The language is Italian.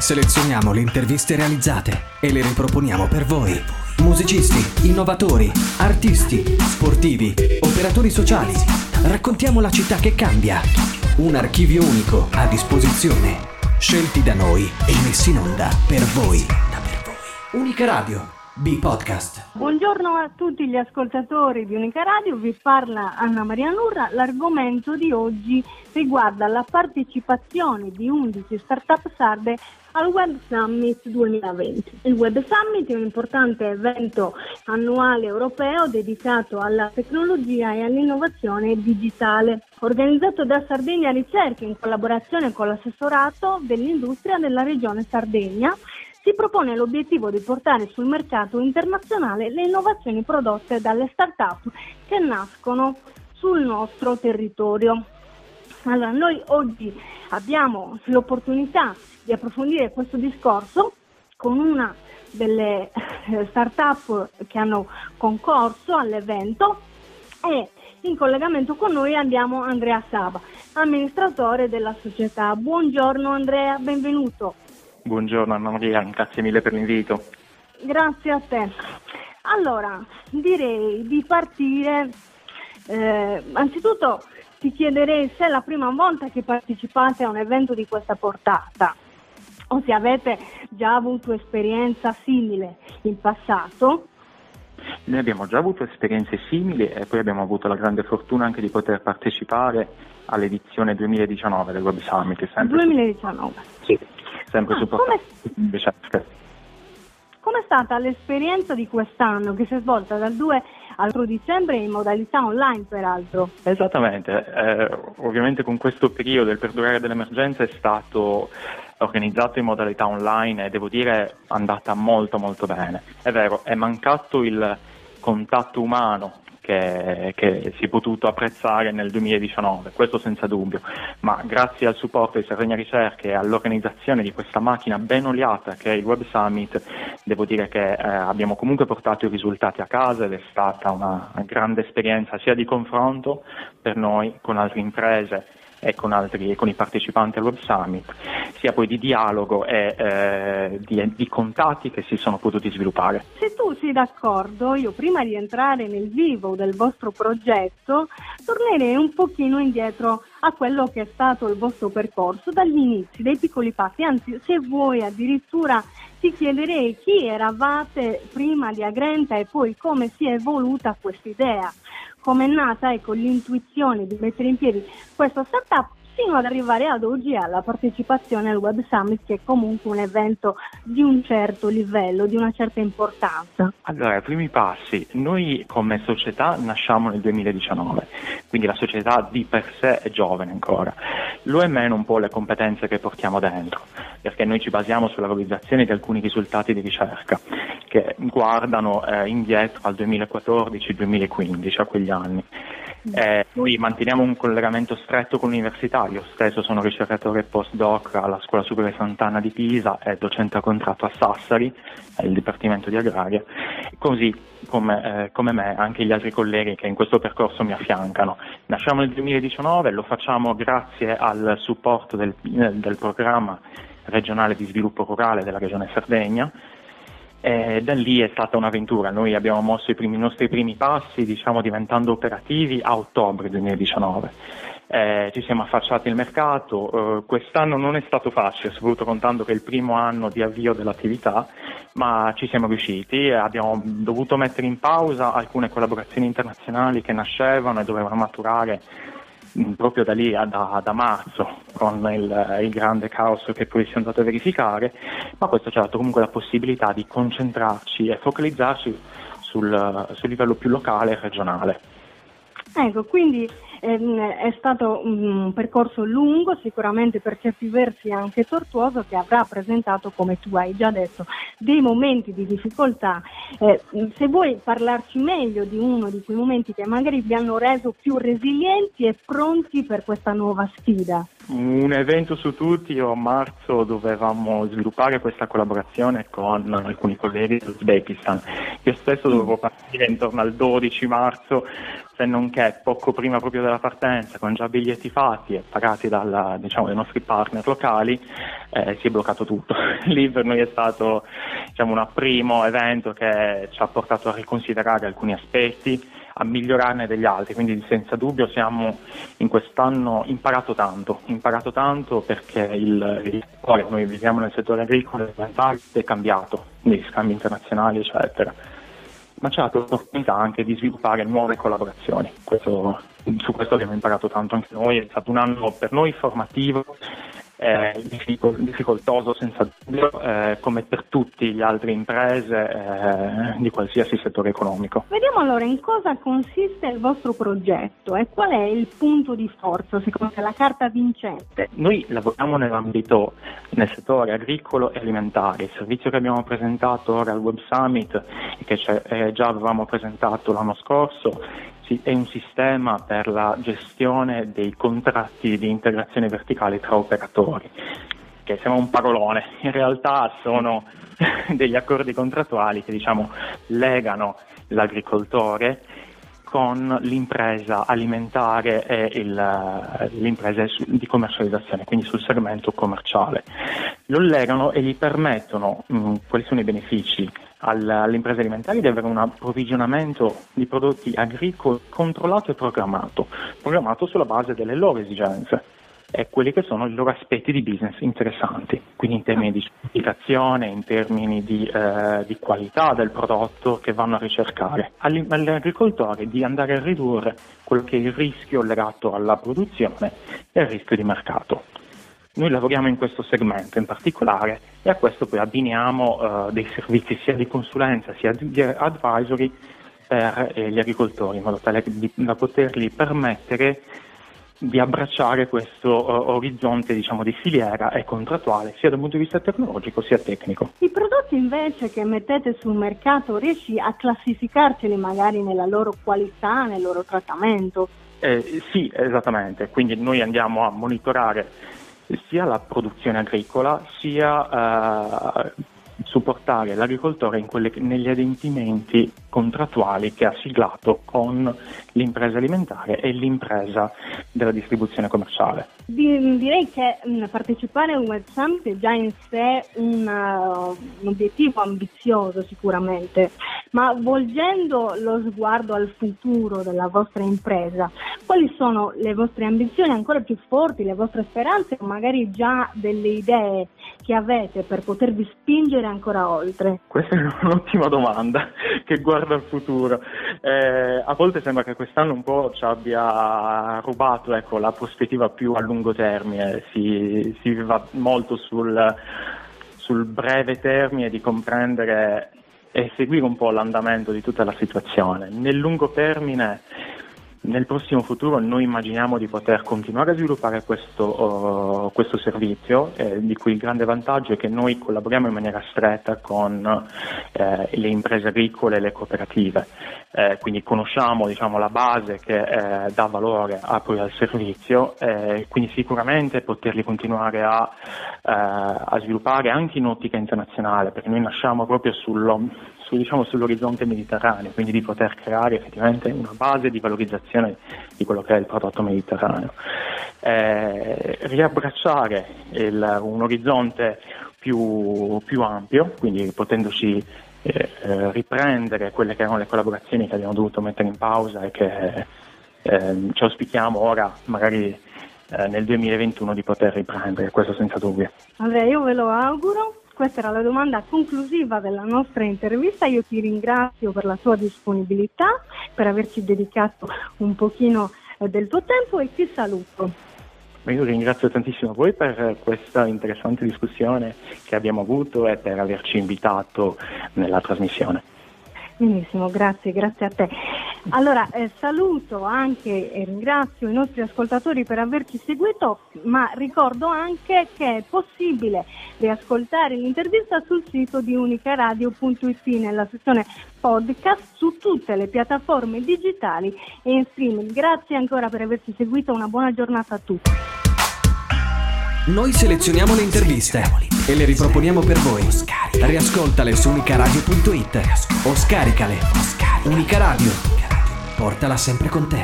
Selezioniamo le interviste realizzate e le riproponiamo per voi. Musicisti, innovatori, artisti, sportivi, operatori sociali. Raccontiamo la città che cambia. Un archivio unico a disposizione. Scelti da noi e messi in onda per voi. Unica Radio, B-Podcast. Buongiorno a tutti gli ascoltatori di Unica Radio, vi parla Anna Maria Nurra. L'argomento di oggi riguarda la partecipazione di 11 start-up sarde al Web Summit 2020. Il Web Summit è un importante evento annuale europeo dedicato alla tecnologia e all'innovazione digitale, organizzato da Sardegna Ricerche in collaborazione con l'assessorato dell'industria della regione Sardegna. Si propone l'obiettivo di portare sul mercato internazionale le innovazioni prodotte dalle start-up che nascono sul nostro territorio. Allora, noi oggi abbiamo l'opportunità di approfondire questo discorso con una delle start-up che hanno concorso all'evento e in collegamento con noi abbiamo Andrea Saba, amministratore della società. Buongiorno Andrea, benvenuto. Buongiorno Anna Maria, grazie mille per l'invito. Grazie a te. Allora, direi di partire, anzitutto ti chiederei se è la prima volta che partecipate a un evento di questa portata o se avete già avuto esperienza simile in passato. Noi abbiamo già avuto esperienze simili e poi abbiamo avuto la grande fortuna anche di poter partecipare all'edizione 2019 del Web Summit. 2019? Sì, sempre supportato ricerche. Com'è stata l'esperienza di quest'anno che si è svolta dal 2 al 3 dicembre in modalità online peraltro? Esattamente, ovviamente con questo periodo, il perdurare dell'emergenza è stato organizzato in modalità online e devo dire andata molto molto bene. È vero, è mancato il contatto umano che si è potuto apprezzare nel 2019, questo senza dubbio, ma grazie al supporto di Sardegna Ricerche e all'organizzazione di questa macchina ben oliata che è il Web Summit, devo dire che abbiamo comunque portato i risultati a casa ed è stata una grande esperienza sia di confronto per noi con altre imprese e con i partecipanti al Web Summit, sia poi di dialogo e di contatti che si sono potuti sviluppare. Se tu sei d'accordo, io prima di entrare nel vivo del vostro progetto tornerei un pochino indietro a quello che è stato il vostro percorso dagli inizi, dai piccoli passi, anzi se vuoi addirittura ti chiederei chi eravate prima di Agrenta e poi come si è evoluta quest'idea. Come è nata l'intuizione di mettere in piedi questa startup fino ad arrivare ad oggi alla partecipazione al Web Summit, che è comunque un evento di un certo livello, di una certa importanza. Allora, i primi passi. Noi come società nasciamo nel 2019, quindi la società di per sé è giovane ancora. Lo è meno un po' le competenze che portiamo dentro, perché noi ci basiamo sulla realizzazione di alcuni risultati di ricerca che guardano indietro al 2014-2015, a quegli anni. Noi manteniamo un collegamento stretto con l'università, io stesso sono ricercatore postdoc alla Scuola Superiore Sant'Anna di Pisa e docente a contratto a Sassari, il Dipartimento di Agraria, così come me anche gli altri colleghi che in questo percorso mi affiancano. Nasciamo nel 2019, lo facciamo grazie al supporto del programma regionale di sviluppo rurale della Regione Sardegna. E da lì è stata un'avventura, noi abbiamo mosso i nostri primi passi, diventando operativi a ottobre 2019. Ci siamo affacciati al mercato, quest'anno non è stato facile, soprattutto contando che è il primo anno di avvio dell'attività, ma ci siamo riusciti, abbiamo dovuto mettere in pausa alcune collaborazioni internazionali che nascevano e dovevano maturare proprio da lì da marzo, con il grande caos che poi si è andato a verificare, ma questo ci ha dato comunque la possibilità di concentrarci e focalizzarci sul livello più locale e regionale. Ecco, quindi è stato un percorso lungo, sicuramente per certi versi anche tortuoso, che avrà presentato, come tu hai già detto, dei momenti di difficoltà. Se vuoi parlarci meglio di uno di quei momenti che magari vi hanno reso più resilienti e pronti per questa nuova sfida. Un evento su tutti. A marzo dovevamo sviluppare questa collaborazione con alcuni colleghi dell'Uzbekistan. Io stesso dovevo partire intorno al 12 marzo, se non che poco prima proprio della partenza, con già biglietti fatti e pagati dai nostri partner locali, si è bloccato tutto. Lì per noi è stato un primo evento che ci ha portato a riconsiderare alcuni aspetti, a migliorarne degli altri, quindi senza dubbio in quest'anno imparato tanto perché noi viviamo nel settore agricolo e è cambiato, negli scambi internazionali eccetera, ma c'è l'opportunità anche di sviluppare nuove collaborazioni. Su questo abbiamo imparato tanto anche noi, è stato un anno per noi formativo, difficoltoso senza dubbio, come per tutte le altre imprese di qualsiasi settore economico. Vediamo allora in cosa consiste il vostro progetto e qual è il punto di forza, secondo te, la carta vincente. Noi lavoriamo nel settore agricolo e alimentare. Il servizio che abbiamo presentato ora al Web Summit e che già avevamo presentato l'anno scorso è un sistema per la gestione dei contratti di integrazione verticale tra operatori, che sembra un parolone, in realtà sono degli accordi contrattuali che legano l'agricoltore con l'impresa alimentare e l'impresa di commercializzazione, quindi sul segmento commerciale. Lo legano e gli permettono, quali sono i benefici alle imprese alimentari, di avere un approvvigionamento di prodotti agricoli controllato e programmato sulla base delle loro esigenze e quelli che sono i loro aspetti di business interessanti, quindi in termini di certificazione, in termini di qualità del prodotto che vanno a ricercare. All'agricoltore di andare a ridurre quello che è il rischio legato alla produzione e il rischio di mercato. Noi lavoriamo in questo segmento in particolare e a questo poi abbiniamo dei servizi sia di consulenza sia di advisory per gli agricoltori, in modo tale da poterli permettere di abbracciare questo orizzonte di filiera e contrattuale sia dal punto di vista tecnologico sia tecnico. I prodotti invece che mettete sul mercato, riesci a classificarceli magari nella loro qualità, nel loro trattamento? Sì, esattamente, quindi noi andiamo a monitorare sia la produzione agricola sia supportare l'agricoltore negli adempimenti contrattuali che ha siglato con l'impresa alimentare e l'impresa della distribuzione commerciale. Direi che partecipare al Web Summit è già in sé un obiettivo ambizioso sicuramente, ma volgendo lo sguardo al futuro della vostra impresa, quali sono le vostre ambizioni ancora più forti, le vostre speranze o magari già delle idee che avete per potervi spingere ancora oltre? Questa è un'ottima domanda che guarda al futuro. A volte sembra che quest'anno un po' ci abbia rubato la prospettiva più a lungo termine, si va molto sul breve termine di comprendere e seguire un po' l'andamento di tutta la situazione. Nel lungo termine, nel prossimo futuro, noi immaginiamo di poter continuare a sviluppare questo servizio, di cui il grande vantaggio è che noi collaboriamo in maniera stretta con le imprese agricole e le cooperative, quindi conosciamo la base che dà valore al servizio, quindi sicuramente poterli continuare a sviluppare anche in ottica internazionale, perché noi nasciamo proprio sull'orizzonte mediterraneo, quindi di poter creare effettivamente una base di valorizzazione di quello che è il prodotto mediterraneo. Riabbracciare un orizzonte più ampio, quindi potendoci riprendere quelle che erano le collaborazioni che abbiamo dovuto mettere in pausa e che ci auspichiamo ora magari nel 2021 di poter riprendere, questo senza dubbio. Andrea, io ve lo auguro. Questa era la domanda conclusiva della nostra intervista. Io ti ringrazio per la tua disponibilità, per averci dedicato un pochino del tuo tempo e ti saluto. Io ringrazio tantissimo voi per questa interessante discussione che abbiamo avuto e per averci invitato nella trasmissione. Benissimo, grazie a te. Allora, saluto anche e ringrazio i nostri ascoltatori per averci seguito, ma ricordo anche che è possibile riascoltare l'intervista sul sito di unicaradio.it nella sezione podcast su tutte le piattaforme digitali e in streaming. Grazie ancora per averci seguito, una buona giornata a tutti. Noi selezioniamo le interviste e le riproponiamo per voi. Riascoltale su unicaradio.it o scaricale. Unica Radio. Portala sempre con te.